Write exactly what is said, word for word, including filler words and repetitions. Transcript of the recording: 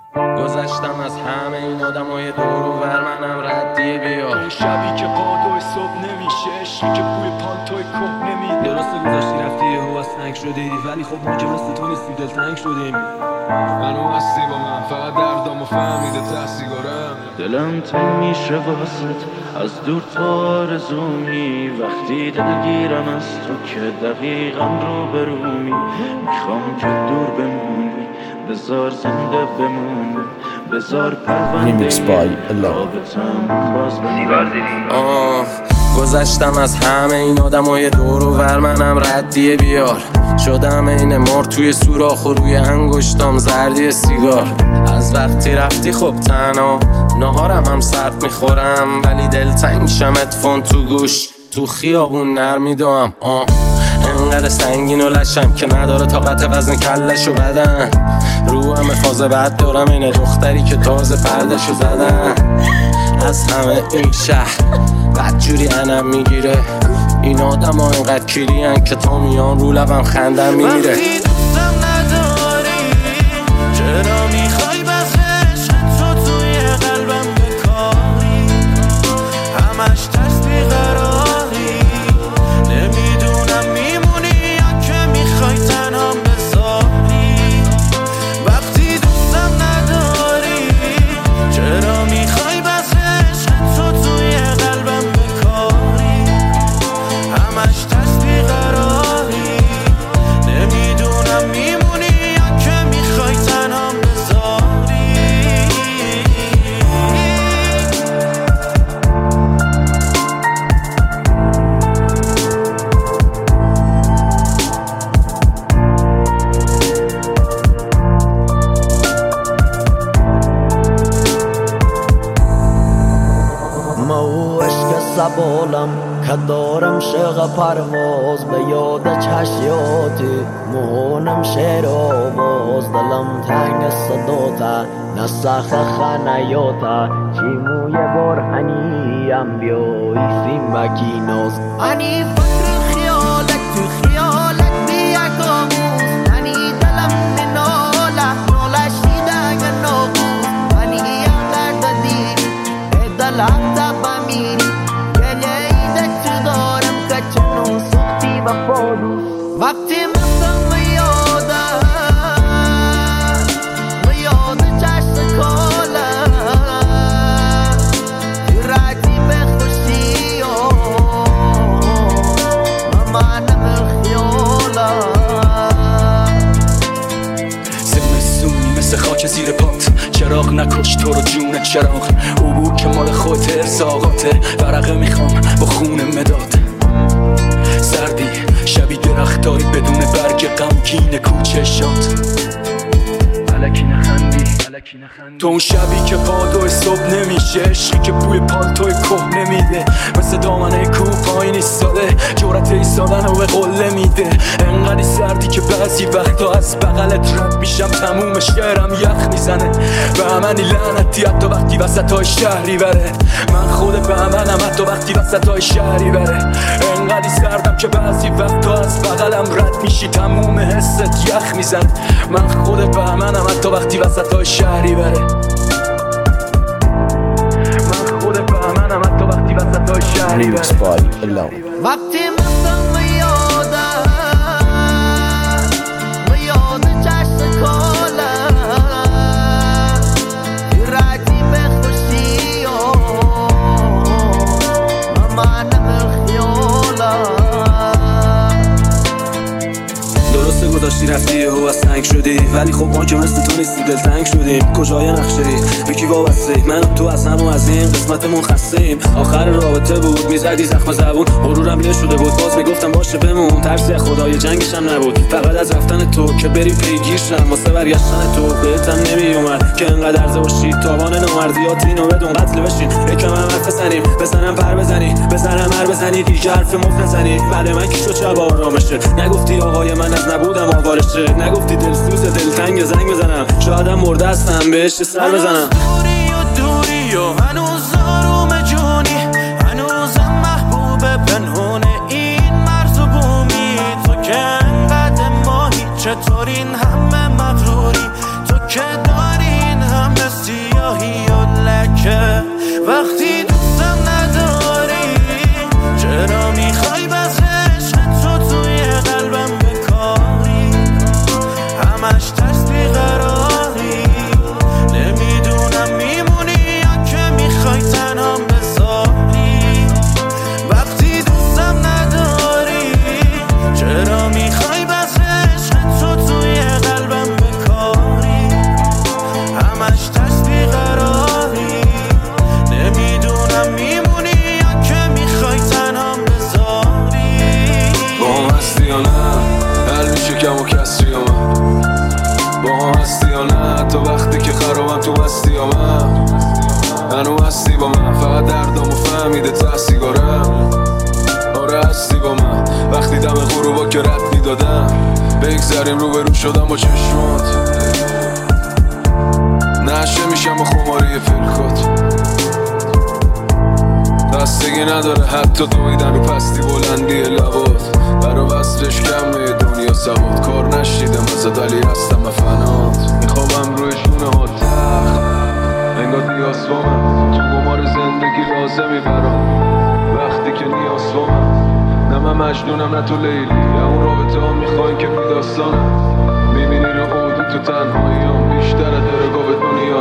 گذشتم از همه این آدمای دور و بر منم ردیه بیار. اون شبی که بادوی صبح نمیشه، عشقی که بوی پالتوی که نمیده. درسته گذاشتی رفتی یهو از تنگ شدی، ولی خب ما که مثل تو نیستیم دلتنگ شدیم. منو هستی با من، فقط دردامو فهمیده ته سیگارم. دلم تنگ میشه واسط از دور تو آرزومی، وقتی دلگیرم از تو که دقیقا رو برومی. میخوام که دور بمونی، بذار زنده بمونی، بذار پرونده رابطم باز آه گذشتم از همه این آدمای دور و بر منم ردیه بیار. شدم این مار توی سوراخ و روی انگشتام زردی سیگار. از وقتی رفتی خب تنها نهارم هم سرد میخورم، ولی دلتنگ میشم ادفون تو گوش تو خیابون نرمیدم. آه انقدر سنگین و لشم که نداره طاقت وزن کلش و بدن. رو همه فاز بد دارم اینه دختری که تازه پردشو زدن. از همه این شهر بدجوری انم میگیره، این آدم ها اینقدر کیری هن که تا میان رو لبم خندم میمیره. وقتی دوستم نداری چرا میخوای بس عشق تو توی قلبم بکاری؟ همش ترس بیقراری، نمیدونم میمونی یا که میخوای تنها بذاری. وقتی دوستم نداری چرا میخوای بس عشق تو توی قلبم بکاری؟ همش ترس بیقراری، نمیدونم میمونی یا که میخوای تنها بذاری. ما عشق سبالم که دارم شغ پرواز، به یاد چشیاتی مهونم شعر آواز. دلم تنگ صداتا نسخ خنیاتا، چی موی برهنیم بیایی سیم بکیناز. انی فکر خیالک تو خیالک بیاک آموز، انی دلم نناله ناله شیدنگ ناغوز. انی یقدر دادی دل حتی بمینی گله ایده چو دارم که چنون سختی و پادوز. وقتی مستم به یادم به یاد چشم کالم رگی به خوشی و منم خیالم. زمستونی مثل خاک زیر پات، چراغ نکش تو رو جون چراغ. عبور که مال خودت ارزاقاته، ورقه میخوام با خون مداد. سردی شبی درختاری بدون برگ، غمگین کوچه شاد. الکی نخندی تو اون شبی که بادوی صبح نمیشه، عشقی که بوی پالتوی که نمیده. مثل دامنه کوه پایین ایستاده، جرأت ایستادن رو به قله میده. انقدر سردی که بعضی وقتا از بغلت رد میشم، تموم شعرم یخ میزنه. بهمنی لعنتی حتی وقتی وسطای شهری بره. من خود بهمنم حتی وقتی وسطای شهری بره. انقدر سردم که بعضی وقتا از بغلم رد میشی، تموم حست یخ میزنه. من خود بهمنم حتی وقتی وسطای شهری بره. من خود بهمنم حتی وقتی وسطای شهری بره. وقتی مستم به یادم به یاد چشم کالم رگی به خوشی و منم خیالم. درسته گذاشتی رفتی یهو از تنگ شدی، ولی خب ما که مثل تو نیستیم دلتنگ شدیم. کجای نقشه ای به کی وابسته؟ من و تو از هم و از این قسمتمون خسته ایم. آخر رابطه بود میزدی زخم زبون، غرورم یه شده بود باز میگفتم باشه بمون. ترسی خدای جنگش هم نبود، فقط از رفتن تو که بری پیگیر شم. واسه برگشتن تو بهتم نمیومد که انقدر عرضه باشی. تاوان نامردیات اینو بدون قتل بشین. یکم هم حرف بزنیم، بزنم پر بزنی، بزنم هر بزنی، دیگه حرف مفت نزنی. بله من کی شد شب آرامشه، نگفتی آقای من از نبودم آوارشه. نگفتی دلسوز دلتنگ زنگ بزنم، شایدم مرده هستم بهش سر بزنم. دوری و دوری و هنوز آروم جونی، هنوزم محبوب پنهونه این مرز و بومی. تو که انقدر ماهی چطور این همه مغروری، تو که داری این همه همه سیاهی و لکه وقتی دوستم نداری چرا میخوای بز عشق تو توی قلبم بکاری همش ترس بیقراری نمیدونم میمونی یا که میخوای تنهام بذاری وقتی دوستم نداری چرا میخوای بز عشق تو توی قلبم بکاری همش ترس بیقراری نمیدونم میمونی یا که میخوای تنهام بذاری با هم هستی یا نه حل میشه کم و کسری یا من با هم هستی یا نه تا وقتی که خرابم تو هستی یا من هنو هستی با من فقط دردامو فهمیده ته سیگارم آره هستی با من وقتی دم غروبا که رد میدادم بگذریم رو به رو شدم با چشمات نشه میشم و خماری پلکات بستگی نداره حتی دویدن و پستی بلندی لبات برا بستش کمه دنیا سواد کار نشیدم ازت ولی هستم و فنات میخوابم روی شونه ها تخت انگار نیاز با من تو گمار زندگی لازمی برام وقتی که نیاز با من نه من مجنونم نه تو لیلی یا اون رابطه ها میخواین که بی داستانم میبینی رو عودی تو تنهاییام بیشتره درگاه به دنیا